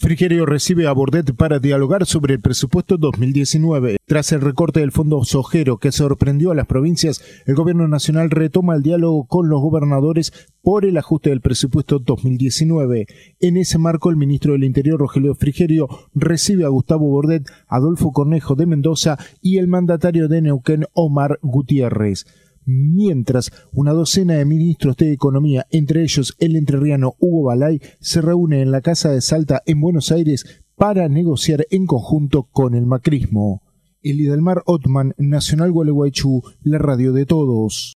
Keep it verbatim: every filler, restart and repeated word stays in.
Frigerio recibe a Bordet para dialogar sobre el presupuesto dos mil diecinueve. Tras el recorte del fondo sojero que sorprendió a las provincias, el gobierno nacional retoma el diálogo con los gobernadores por el ajuste del presupuesto dos mil diecinueve. En ese marco, el ministro del Interior, Rogelio Frigerio, recibe a Gustavo Bordet, Adolfo Cornejo de Mendoza y el mandatario de Neuquén, Omar Gutiérrez. Mientras, una docena de ministros de Economía, entre ellos el entrerriano Hugo Balay, se reúne en la Casa de Salta en Buenos Aires para negociar en conjunto con el macrismo. Elidelmar Ottman, Nacional Gualeguaychú, la radio de todos.